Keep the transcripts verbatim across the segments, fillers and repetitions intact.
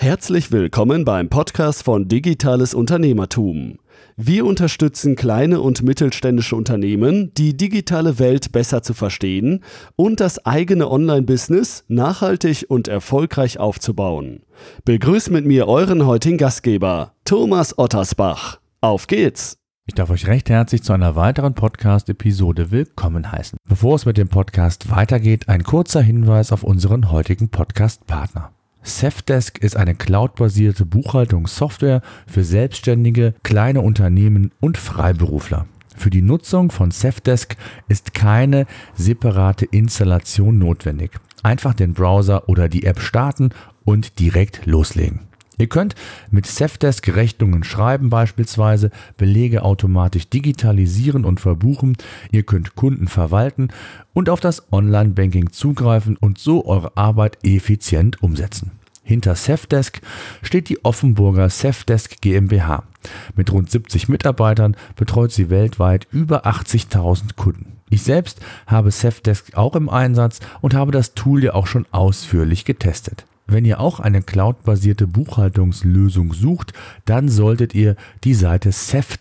Herzlich willkommen beim Podcast von Digitales Unternehmertum. Wir unterstützen kleine und mittelständische Unternehmen, die digitale Welt besser zu verstehen und das eigene Online-Business nachhaltig und erfolgreich aufzubauen. Begrüßt mit mir euren heutigen Gastgeber, Thomas Ottersbach. Auf geht's! Ich darf euch recht herzlich zu einer weiteren Podcast-Episode willkommen heißen. Bevor es mit dem Podcast weitergeht, ein kurzer Hinweis auf unseren heutigen Podcast-Partner. Safdesk ist eine cloudbasierte Buchhaltungssoftware für Selbstständige, kleine Unternehmen und Freiberufler. Für die Nutzung von Safdesk ist keine separate Installation notwendig. Einfach den Browser oder die App starten und direkt loslegen. Ihr könnt mit Safdesk Rechnungen schreiben beispielsweise, Belege automatisch digitalisieren und verbuchen, ihr könnt Kunden verwalten und auf das Online-Banking zugreifen und so eure Arbeit effizient umsetzen. Hinter Safdesk steht die Offenburger Safdesk GmbH. Mit rund siebzig Mitarbeitern betreut sie weltweit über achtzigtausend Kunden. Ich selbst habe Safdesk auch im Einsatz und habe das Tool ja auch schon ausführlich getestet. Wenn ihr auch eine cloudbasierte Buchhaltungslösung sucht, dann solltet ihr die Seite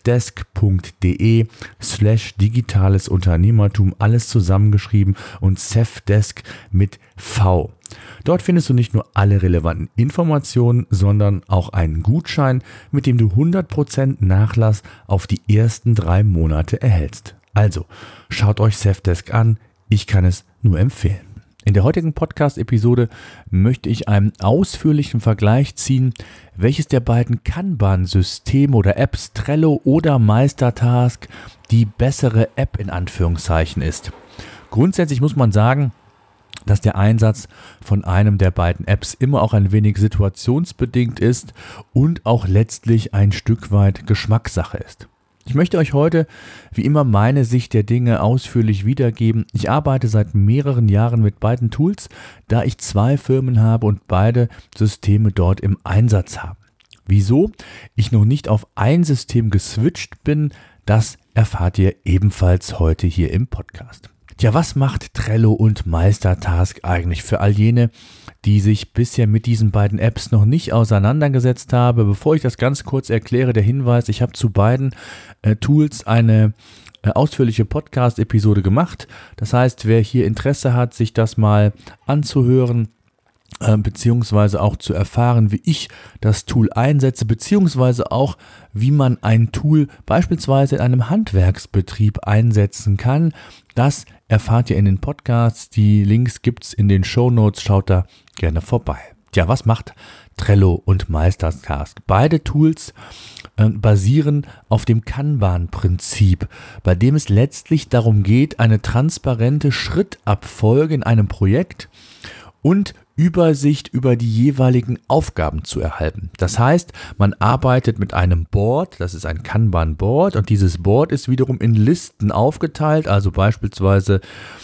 safdesk.de slash digitales Unternehmertum, alles zusammengeschrieben und Safdesk mit V. Dort findest du nicht nur alle relevanten Informationen, sondern auch einen Gutschein, mit dem du hundert Prozent Nachlass auf die ersten drei Monate erhältst. Also, schaut euch Safdesk an, ich kann es nur empfehlen. In der heutigen Podcast-Episode möchte ich einen ausführlichen Vergleich ziehen, welches der beiden Kanban-Systeme oder Apps Trello oder Meistertask die bessere App in Anführungszeichen ist. Grundsätzlich muss man sagen, dass der Einsatz von einem der beiden Apps immer auch ein wenig situationsbedingt ist und auch letztlich ein Stück weit Geschmackssache ist. Ich möchte euch heute, wie immer, meine Sicht der Dinge ausführlich wiedergeben. Ich arbeite seit mehreren Jahren mit beiden Tools, da ich zwei Firmen habe und beide Systeme dort im Einsatz habe. Wieso ich noch nicht auf ein System geswitcht bin, das erfahrt ihr ebenfalls heute hier im Podcast. Tja, was macht Trello und Meistertask eigentlich für all jene, die sich bisher mit diesen beiden Apps noch nicht auseinandergesetzt haben? Bevor ich das ganz kurz erkläre, der Hinweis, ich habe zu beiden äh, Tools eine äh, ausführliche Podcast-Episode gemacht. Das heißt, wer hier Interesse hat, sich das mal anzuhören, äh, beziehungsweise auch zu erfahren, wie ich das Tool einsetze, beziehungsweise auch, wie man ein Tool beispielsweise in einem Handwerksbetrieb einsetzen kann, das erfahrt ihr in den Podcasts. Die Links gibt's in den Shownotes. Schaut da gerne vorbei. Tja, was macht Trello und Meistertask? Beide Tools äh, basieren auf dem Kanban-Prinzip, bei dem es letztlich darum geht, eine transparente Schrittabfolge in einem Projekt und Übersicht über die jeweiligen Aufgaben zu erhalten. Das heißt, man arbeitet mit einem Board, das ist ein Kanban-Board, und dieses Board ist wiederum in Listen aufgeteilt, also beispielsweise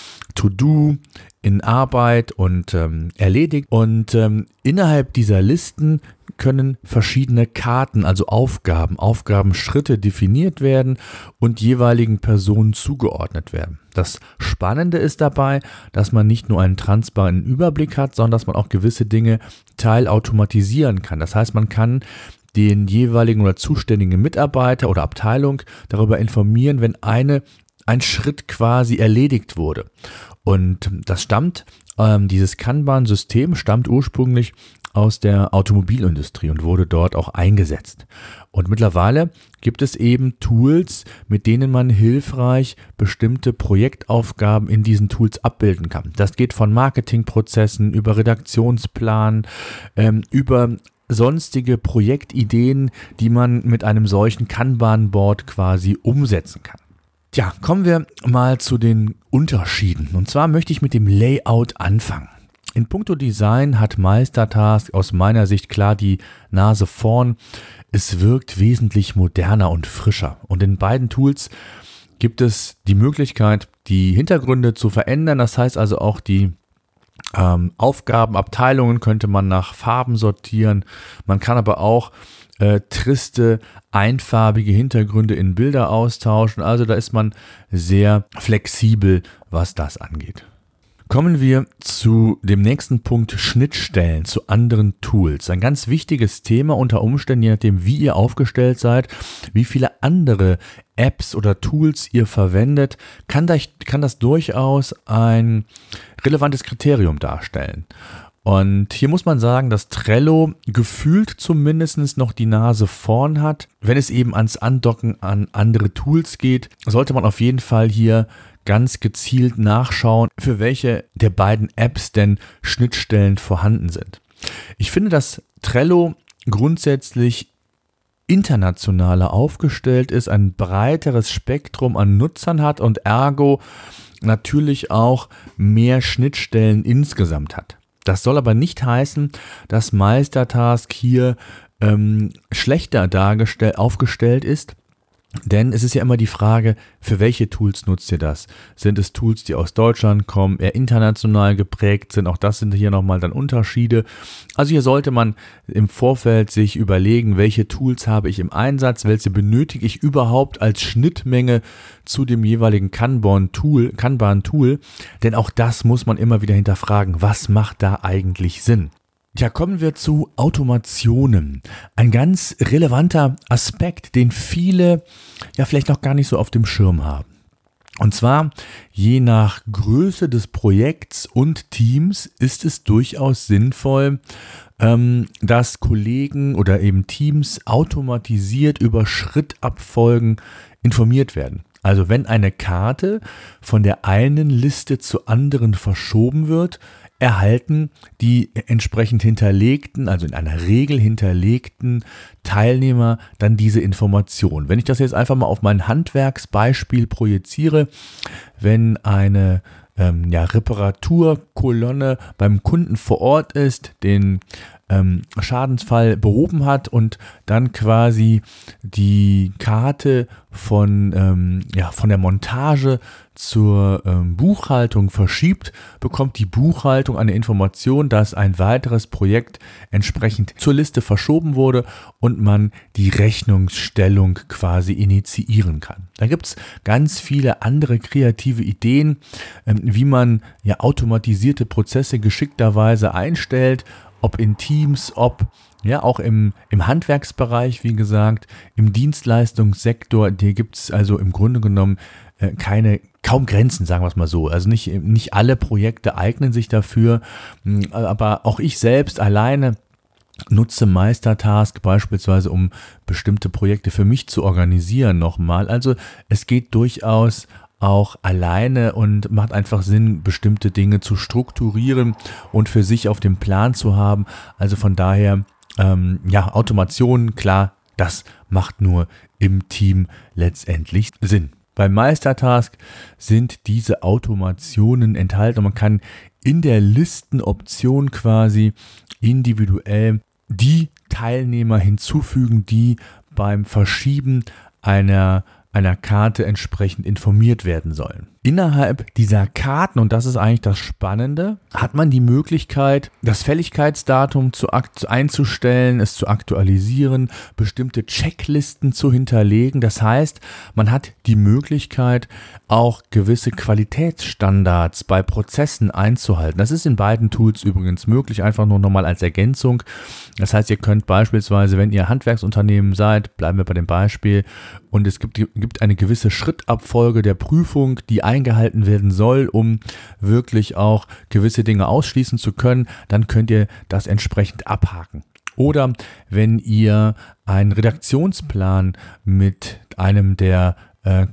To-Do, in Arbeit und ähm, erledigt. Und ähm, innerhalb dieser Listen können verschiedene Karten, also Aufgaben, Aufgabenschritte definiert werden und jeweiligen Personen zugeordnet werden. Das Spannende ist dabei, dass man nicht nur einen transparenten Überblick hat, sondern dass man auch gewisse Dinge teilautomatisieren kann. Das heißt, man kann den jeweiligen oder zuständigen Mitarbeiter oder Abteilung darüber informieren, wenn eine ein Schritt quasi erledigt wurde. Und das stammt, ähm, dieses Kanban-System stammt ursprünglich aus der Automobilindustrie und wurde dort auch eingesetzt. Und mittlerweile gibt es eben Tools, mit denen man hilfreich bestimmte Projektaufgaben in diesen Tools abbilden kann. Das geht von Marketingprozessen über Redaktionsplan, ähm, über sonstige Projektideen, die man mit einem solchen Kanban-Board quasi umsetzen kann. Tja, kommen wir mal zu den Unterschieden. Und zwar möchte ich mit dem Layout anfangen. In puncto Design hat Meistertask aus meiner Sicht klar die Nase vorn. Es wirkt wesentlich moderner und frischer. Und in beiden Tools gibt es die Möglichkeit, die Hintergründe zu verändern. Das heißt also auch die ähm, Aufgabenabteilungen könnte man nach Farben sortieren. Man kann aber auch äh, triste, einfarbige Hintergründe in Bilder austauschen. Also da ist man sehr flexibel, was das angeht. Kommen wir zu dem nächsten Punkt, Schnittstellen zu anderen Tools. Ein ganz wichtiges Thema unter Umständen, je nachdem wie ihr aufgestellt seid, wie viele andere Apps oder Tools ihr verwendet, kann das, kann das durchaus ein relevantes Kriterium darstellen. Und hier muss man sagen, dass Trello gefühlt zumindest noch die Nase vorn hat. Wenn es eben ans Andocken an andere Tools geht, sollte man auf jeden Fall hier ganz gezielt nachschauen, für welche der beiden Apps denn Schnittstellen vorhanden sind. Ich finde, dass Trello grundsätzlich internationaler aufgestellt ist, ein breiteres Spektrum an Nutzern hat und ergo natürlich auch mehr Schnittstellen insgesamt hat. Das soll aber nicht heißen, dass Meistertask hier ähm, schlechter dargestellt, aufgestellt ist. Denn es ist ja immer die Frage, für welche Tools nutzt ihr das? Sind es Tools, die aus Deutschland kommen, eher international geprägt sind? Auch das sind hier nochmal dann Unterschiede. Also hier sollte man im Vorfeld sich überlegen, welche Tools habe ich im Einsatz, welche benötige ich überhaupt als Schnittmenge zu dem jeweiligen Kanban-Tool, Kanban-Tool. Denn auch das muss man immer wieder hinterfragen. Was macht da eigentlich Sinn? Ja, kommen wir zu Automationen. Ein ganz relevanter Aspekt, den viele ja vielleicht noch gar nicht so auf dem Schirm haben. Und zwar, je nach Größe des Projekts und Teams ist es durchaus sinnvoll, ähm, dass Kollegen oder eben Teams automatisiert über Schrittabfolgen informiert werden. Also wenn eine Karte von der einen Liste zur anderen verschoben wird, erhalten die entsprechend hinterlegten, also in einer Regel hinterlegten Teilnehmer dann diese Information. Wenn ich das jetzt einfach mal auf mein Handwerksbeispiel projiziere, wenn eine ähm, ja, Reparaturkolonne beim Kunden vor Ort ist, den ähm, Schadensfall behoben hat und dann quasi die Karte von, ähm, ja, von der Montage zur ähm, Buchhaltung verschiebt, bekommt die Buchhaltung eine Information, dass ein weiteres Projekt entsprechend zur Liste verschoben wurde und man die Rechnungsstellung quasi initiieren kann. Da gibt es ganz viele andere kreative Ideen, ähm, wie man ja automatisierte Prozesse geschickterweise einstellt, ob in Teams, ob ja auch im, im Handwerksbereich, wie gesagt, im Dienstleistungssektor, hier gibt es also im Grunde genommen äh, keine, kaum Grenzen, sagen wir es mal so. Also nicht, nicht alle Projekte eignen sich dafür, aber auch ich selbst alleine nutze Meistertask beispielsweise, um bestimmte Projekte für mich zu organisieren nochmal. Also es geht durchaus auch alleine und macht einfach Sinn, bestimmte Dinge zu strukturieren und für sich auf dem Plan zu haben. Also von daher, ähm, ja, Automation, klar, das macht nur im Team letztendlich Sinn. Bei Meistertask sind diese Automationen enthalten und man kann in der Listenoption quasi individuell die Teilnehmer hinzufügen, die beim Verschieben einer einer Karte entsprechend informiert werden sollen. Innerhalb dieser Karten, und das ist eigentlich das Spannende, hat man die Möglichkeit, das Fälligkeitsdatum zu akt- einzustellen, es zu aktualisieren, bestimmte Checklisten zu hinterlegen. Das heißt, man hat die Möglichkeit, auch gewisse Qualitätsstandards bei Prozessen einzuhalten. Das ist in beiden Tools übrigens möglich, einfach nur nochmal als Ergänzung. Das heißt, ihr könnt beispielsweise, wenn ihr Handwerksunternehmen seid, bleiben wir bei dem Beispiel, und es gibt, gibt eine gewisse Schrittabfolge der Prüfung, die eingehalten werden soll, um wirklich auch gewisse Dinge ausschließen zu können, dann könnt ihr das entsprechend abhaken. Oder wenn ihr einen Redaktionsplan mit einem der äh,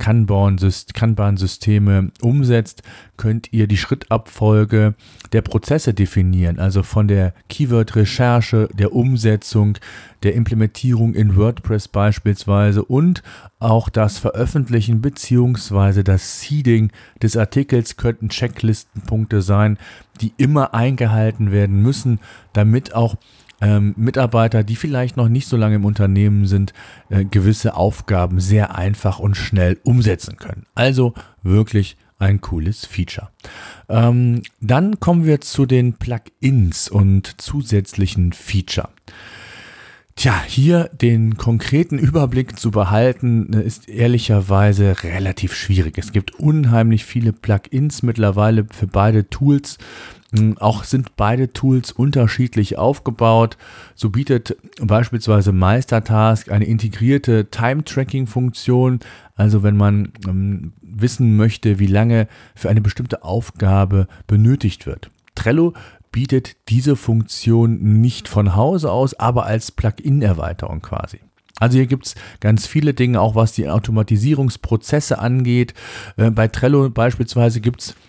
Kanban-Systeme umsetzt, könnt ihr die Schrittabfolge der Prozesse definieren, also von der Keyword-Recherche, der Umsetzung, der Implementierung in WordPress beispielsweise und auch das Veröffentlichen bzw. das Seeding des Artikels könnten Checklistenpunkte sein, die immer eingehalten werden müssen, damit auch Ähm, Mitarbeiter, die vielleicht noch nicht so lange im Unternehmen sind, äh, gewisse Aufgaben sehr einfach und schnell umsetzen können. Also wirklich ein cooles Feature. Ähm, dann kommen wir zu den Plugins und zusätzlichen Feature. Tja, hier den konkreten Überblick zu behalten, ist ehrlicherweise relativ schwierig. Es gibt unheimlich viele Plugins mittlerweile für beide Tools. Auch sind beide Tools unterschiedlich aufgebaut. So bietet beispielsweise Meistertask eine integrierte Time-Tracking-Funktion. Also wenn man ähm, wissen möchte, wie lange für eine bestimmte Aufgabe benötigt wird. Trello bietet diese Funktion nicht von Hause aus, aber als Plugin-Erweiterung quasi. Also hier gibt es ganz viele Dinge, auch was die Automatisierungsprozesse angeht. Äh, bei Trello beispielsweise gibt es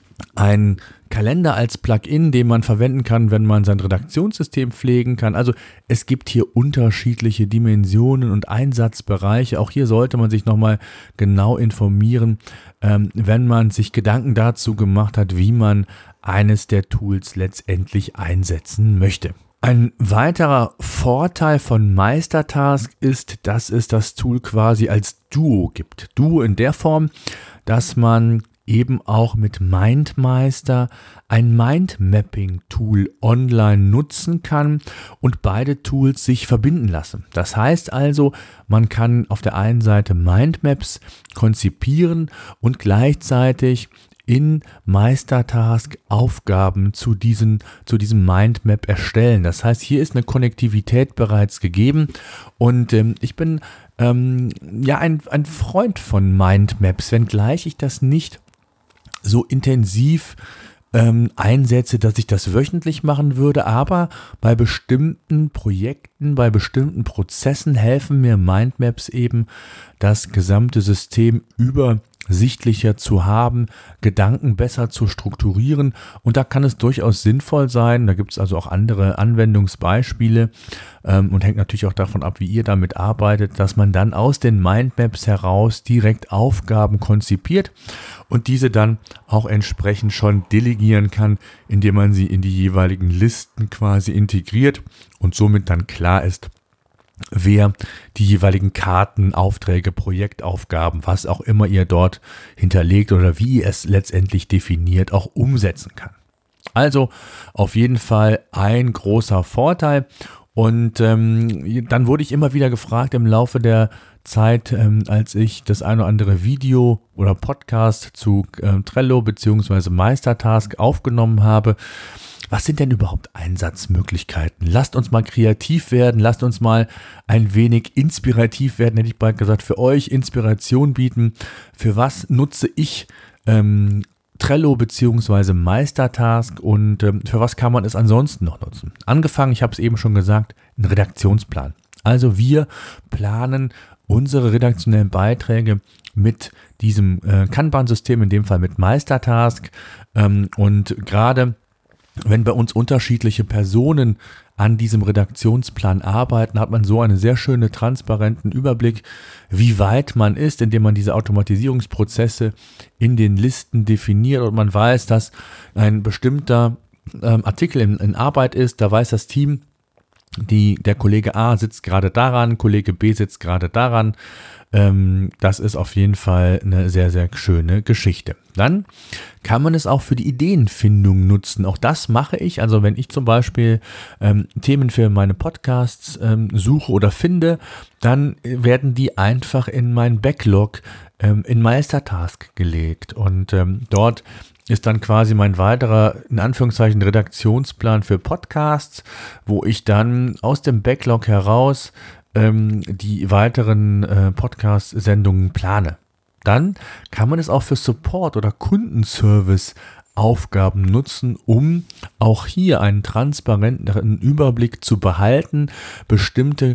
einen Kalender als Plugin, den man verwenden kann, wenn man sein Redaktionssystem pflegen kann. Also es gibt hier unterschiedliche Dimensionen und Einsatzbereiche. Auch hier sollte man sich nochmal genau informieren, ähm, wenn man sich Gedanken dazu gemacht hat, wie man eines der Tools letztendlich einsetzen möchte. Ein weiterer Vorteil von Meistertask ist, dass es das Tool quasi als Duo gibt. Duo in der Form, dass man eben auch mit MindMeister ein Mindmapping-Tool online nutzen kann und beide Tools sich verbinden lassen. Das heißt also, man kann auf der einen Seite Mindmaps konzipieren und gleichzeitig in Meistertask Aufgaben zu, diesen, zu diesem Mindmap erstellen. Das heißt, hier ist eine Konnektivität bereits gegeben und ähm, ich bin ähm, ja ein, ein Freund von Mindmaps, wenngleich ich das nicht so intensiv ähm, einsetze, dass ich das wöchentlich machen würde, aber bei bestimmten Projekten, bei bestimmten Prozessen helfen mir Mindmaps eben, das gesamte System übersichtlicher zu haben, Gedanken besser zu strukturieren und da kann es durchaus sinnvoll sein, da gibt es also auch andere Anwendungsbeispiele ähm, und hängt natürlich auch davon ab, wie ihr damit arbeitet, dass man dann aus den Mindmaps heraus direkt Aufgaben konzipiert und diese dann auch entsprechend schon delegieren kann, indem man sie in die jeweiligen Listen quasi integriert und somit dann klar ist, wer die jeweiligen Karten, Aufträge, Projektaufgaben, was auch immer ihr dort hinterlegt oder wie ihr es letztendlich definiert, auch umsetzen kann. Also auf jeden Fall ein großer Vorteil. Und ähm, dann wurde ich immer wieder gefragt im Laufe der Zeit, ähm, als ich das eine oder andere Video oder Podcast zu äh, Trello bzw. Meistertask aufgenommen habe, was sind denn überhaupt Einsatzmöglichkeiten? Lasst uns mal kreativ werden, lasst uns mal ein wenig inspirativ werden, hätte ich bald gesagt, für euch Inspiration bieten. Für was nutze ich ähm, Trello bzw. Meistertask und ähm, für was kann man es ansonsten noch nutzen? Angefangen, ich habe es eben schon gesagt, ein Redaktionsplan. Also wir planen unsere redaktionellen Beiträge mit diesem äh, Kanban-System, in dem Fall mit Meistertask ähm, und gerade wenn bei uns unterschiedliche Personen an diesem Redaktionsplan arbeiten, hat man so einen sehr schönen, transparenten Überblick, wie weit man ist, indem man diese Automatisierungsprozesse in den Listen definiert und man weiß, dass ein bestimmter ähm, Artikel in, in Arbeit ist, da weiß das Team, die, der Kollege A sitzt gerade daran, Kollege B sitzt gerade daran. Ähm, das ist auf jeden Fall eine sehr, sehr schöne Geschichte. Dann kann man es auch für die Ideenfindung nutzen. Auch das mache ich. Also wenn ich zum Beispiel ähm, Themen für meine Podcasts ähm, suche oder finde, dann werden die einfach in mein Backlog ähm, in Meistertask gelegt. Und ähm, dort ist dann quasi mein weiterer, in Anführungszeichen, Redaktionsplan für Podcasts, wo ich dann aus dem Backlog heraus ähm, die weiteren äh, Podcast-Sendungen plane. Dann kann man es auch für Support oder Kundenservice Aufgaben nutzen, um auch hier einen transparenteren Überblick zu behalten, bestimmte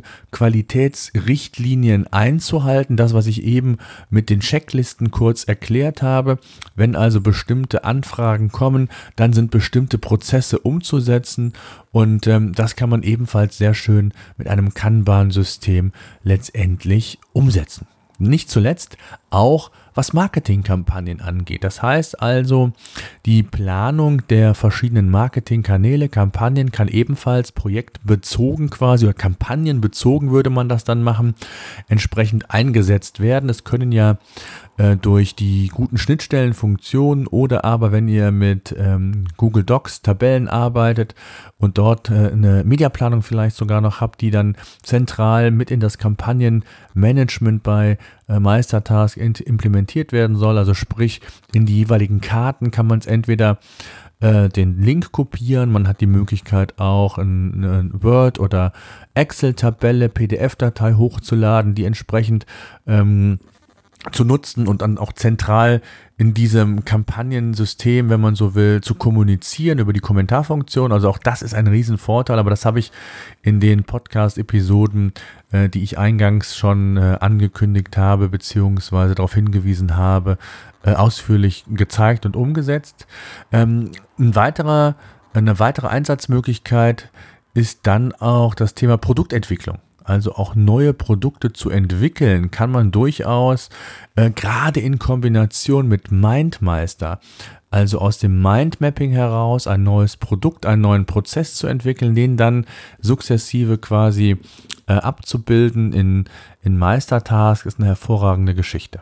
Qualitätsrichtlinien einzuhalten, das, was ich eben mit den Checklisten kurz erklärt habe. Wenn also bestimmte Anfragen kommen, dann sind bestimmte Prozesse umzusetzen und ähm, das kann man ebenfalls sehr schön mit einem Kanban-System letztendlich umsetzen. Nicht zuletzt auch was Marketingkampagnen angeht. Das heißt also, die Planung der verschiedenen Marketingkanäle, Kampagnen kann ebenfalls projektbezogen quasi oder kampagnenbezogen würde man das dann machen, entsprechend eingesetzt werden. Es können ja äh, durch die guten Schnittstellenfunktionen oder aber wenn ihr mit ähm, Google Docs, Tabellen arbeitet und dort äh, eine Mediaplanung vielleicht sogar noch habt, die dann zentral mit in das Kampagnenmanagement bei äh, Meistertask int- implementiert werden soll, also sprich in die jeweiligen Karten kann man es entweder äh, den Link kopieren, man hat die Möglichkeit auch eine Word- oder Excel-Tabelle, P D F-Datei hochzuladen, die entsprechend ähm, zu nutzen und dann auch zentral in diesem Kampagnensystem, wenn man so will, zu kommunizieren über die Kommentarfunktion. Also auch das ist ein Riesenvorteil, aber das habe ich in den Podcast-Episoden, äh, die ich eingangs schon äh, angekündigt habe, beziehungsweise darauf hingewiesen habe, äh, ausführlich gezeigt und umgesetzt. Ähm, ein weiterer, eine weitere Einsatzmöglichkeit ist dann auch das Thema Produktentwicklung. Also auch neue Produkte zu entwickeln, kann man durchaus äh, gerade in Kombination mit MindMeister, also aus dem Mindmapping heraus ein neues Produkt, einen neuen Prozess zu entwickeln, den dann sukzessive quasi äh, abzubilden in, in Meistertask, ist eine hervorragende Geschichte.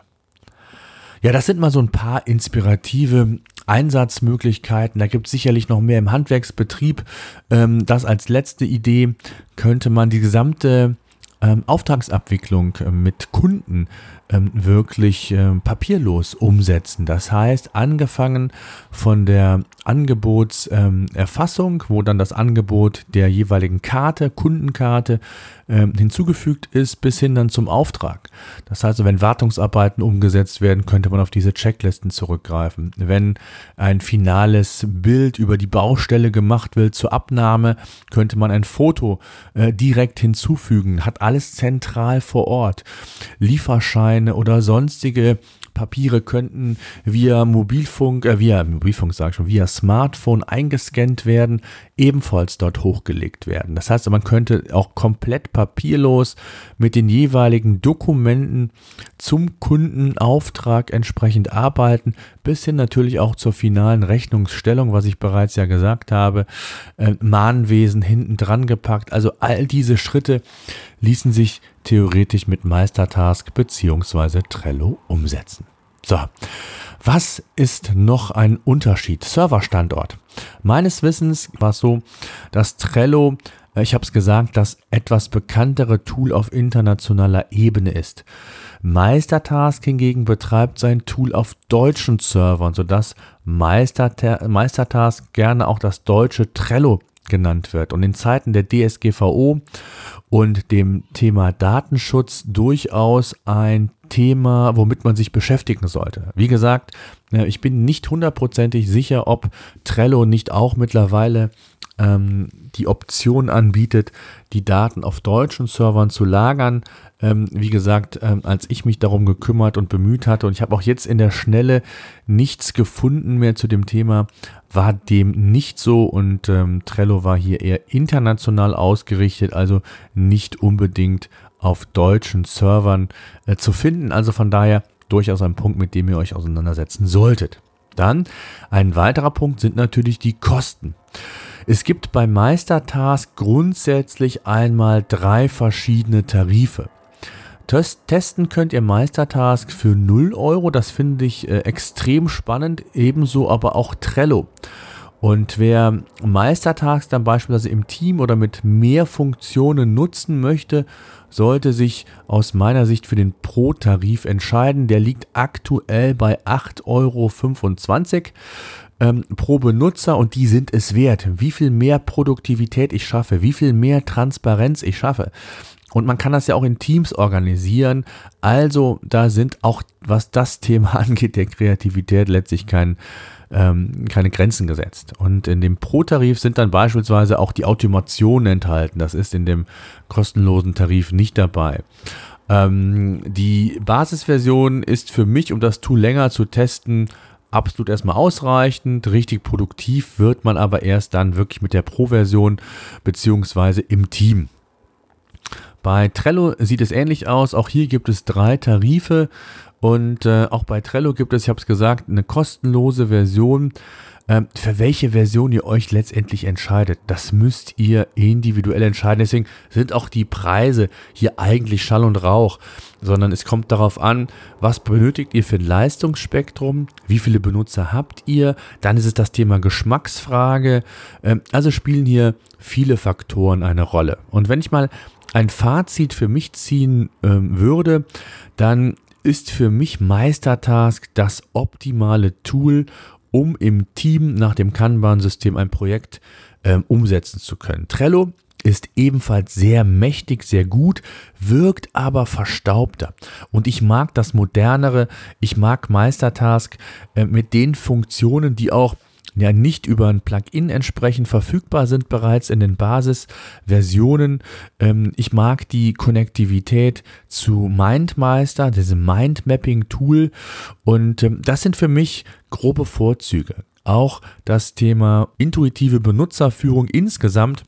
Ja, das sind mal so ein paar inspirative Einsatzmöglichkeiten. Da gibt es sicherlich noch mehr im Handwerksbetrieb. Ähm, das als letzte Idee könnte man die gesamte ähm, Auftragsabwicklung äh, mit Kunden ähm, wirklich äh, papierlos umsetzen. Das heißt, angefangen von der Angebotserfassung, ähm, wo dann das Angebot der jeweiligen Karte, Kundenkarte, ähm, hinzugefügt ist, bis hin dann zum Auftrag. Das heißt, wenn Wartungsarbeiten umgesetzt werden, könnte man auf diese Checklisten zurückgreifen. Wenn ein finales Bild über die Baustelle gemacht wird zur Abnahme, könnte man ein Foto äh, direkt hinzufügen. Hat alles zentral vor Ort. Lieferscheine oder sonstige Papiere könnten via Mobilfunk, äh, via Mobilfunk sage ich schon, via Smartphone eingescannt werden, ebenfalls dort hochgelegt werden. Das heißt, man könnte auch komplett papierlos mit den jeweiligen Dokumenten zum Kundenauftrag entsprechend arbeiten, bis hin natürlich auch zur finalen Rechnungsstellung, was ich bereits ja gesagt habe, äh, Mahnwesen hinten dran gepackt. Also all diese Schritte ließen sich theoretisch mit Meistertask bzw. Trello umsetzen. So, was ist noch ein Unterschied? Serverstandort. Meines Wissens war es so, dass Trello, ich habe es gesagt, das etwas bekanntere Tool auf internationaler Ebene ist. Meistertask hingegen betreibt sein Tool auf deutschen Servern, sodass Meisterta- Meistertask gerne auch das deutsche Trello genannt wird und in Zeiten der D S G V O und dem Thema Datenschutz durchaus ein Thema, womit man sich beschäftigen sollte. Wie gesagt, ich bin nicht hundertprozentig sicher, ob Trello nicht auch mittlerweile ähm, die Option anbietet, die Daten auf deutschen Servern zu lagern. Ähm, wie gesagt, ähm, als ich mich darum gekümmert und bemüht hatte und ich habe auch jetzt in der Schnelle nichts gefunden mehr zu dem Thema, war dem nicht so und ähm, Trello war hier eher international ausgerichtet, also nicht unbedingt auf deutschen Servern äh, zu finden. Also von daher durchaus ein Punkt, mit dem ihr euch auseinandersetzen solltet. Dann ein weiterer Punkt sind natürlich die Kosten. Es gibt bei Meistertask grundsätzlich einmal drei verschiedene Tarife. Testen könnt ihr Meistertask für null Euro, das finde ich äh, extrem spannend, ebenso aber auch Trello. Und wer Meistertask dann beispielsweise im Team oder mit mehr Funktionen nutzen möchte, sollte sich aus meiner Sicht für den Pro-Tarif entscheiden. Der liegt aktuell bei acht Euro fünfundzwanzig ähm, pro Benutzer und die sind es wert. Wie viel mehr Produktivität ich schaffe, wie viel mehr Transparenz ich schaffe. Und man kann das ja auch in Teams organisieren. Also da sind auch, was das Thema angeht, der Kreativität letztlich kein, ähm, keine Grenzen gesetzt. Und in dem Pro-Tarif sind dann beispielsweise auch die Automationen enthalten. Das ist in dem kostenlosen Tarif nicht dabei. Ähm, die Basisversion ist für mich, um das Tool länger zu testen, absolut erstmal ausreichend. Richtig produktiv wird man aber erst dann wirklich mit der Pro-Version beziehungsweise im Team. Bei Trello sieht es ähnlich aus. Auch hier gibt es drei Tarife Und äh, auch bei Trello gibt es, ich habe es gesagt, eine kostenlose Version. Ähm, für welche Version ihr euch letztendlich entscheidet, das müsst ihr individuell entscheiden. Deswegen sind auch die Preise hier eigentlich Schall und Rauch, sondern es kommt darauf an, was benötigt ihr für ein Leistungsspektrum, wie viele Benutzer habt ihr, dann ist es das Thema Geschmacksfrage. Ähm, also spielen hier viele Faktoren eine Rolle. Und wenn ich mal ein Fazit für mich ziehen ähm, würde, dann ist für mich Meistertask das optimale Tool, um im Team nach dem Kanban-System ein Projekt ähm, umsetzen zu können. Trello ist ebenfalls sehr mächtig, sehr gut, wirkt aber verstaubter. Und ich mag das Modernere, ich mag Meistertask äh, mit den Funktionen, die auch ja nicht über ein Plugin entsprechend verfügbar sind bereits in den Basisversionen. Ähm, ich mag die Konnektivität zu MindMeister, diesem Mindmapping-Tool, und ähm, das sind für mich grobe Vorzüge. Auch das Thema intuitive Benutzerführung insgesamt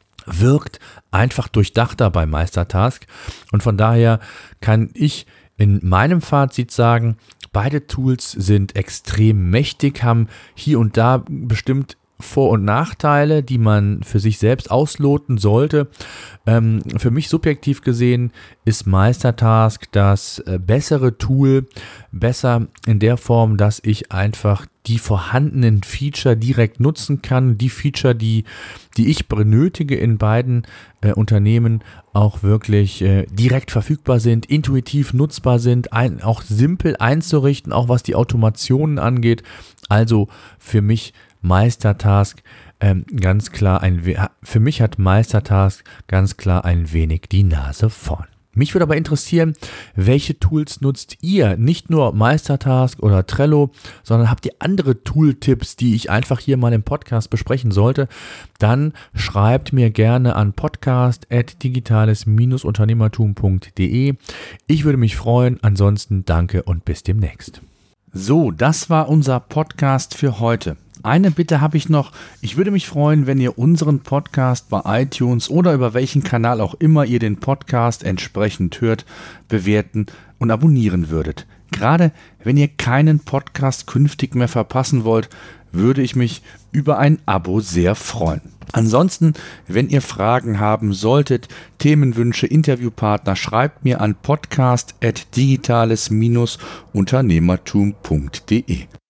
wirkt einfach durchdachter bei Meistertask, und von daher kann ich in meinem Fazit sagen, beide Tools sind extrem mächtig, haben hier und da bestimmt Vor- und Nachteile, die man für sich selbst ausloten sollte. Ähm, für mich subjektiv gesehen ist Meistertask das äh, bessere Tool, besser in der Form, dass ich einfach die vorhandenen Feature direkt nutzen kann, die Feature, die, die ich benötige in beiden äh, Unternehmen, auch wirklich äh, direkt verfügbar sind, intuitiv nutzbar sind, ein, auch simpel einzurichten, auch was die Automationen angeht. Also für mich Meistertask ähm, ganz klar ein, für mich hat Meistertask ganz klar ein wenig die Nase vorn. Mich würde aber interessieren, welche Tools nutzt ihr? Nicht nur Meistertask oder Trello, sondern habt ihr andere Tooltips, die ich einfach hier mal im Podcast besprechen sollte? Dann schreibt mir gerne an podcast at digitales unternehmertum punkt de. Ich würde mich freuen. Ansonsten danke und bis demnächst. So, das war unser Podcast für heute. Eine Bitte habe ich noch. Ich würde mich freuen, wenn ihr unseren Podcast bei iTunes oder über welchen Kanal auch immer ihr den Podcast entsprechend hört, bewerten und abonnieren würdet. Gerade wenn ihr keinen Podcast künftig mehr verpassen wollt, würde ich mich über ein Abo sehr freuen. Ansonsten, wenn ihr Fragen haben solltet, Themenwünsche, Interviewpartner, schreibt mir an podcast at digitales unternehmertum punkt de.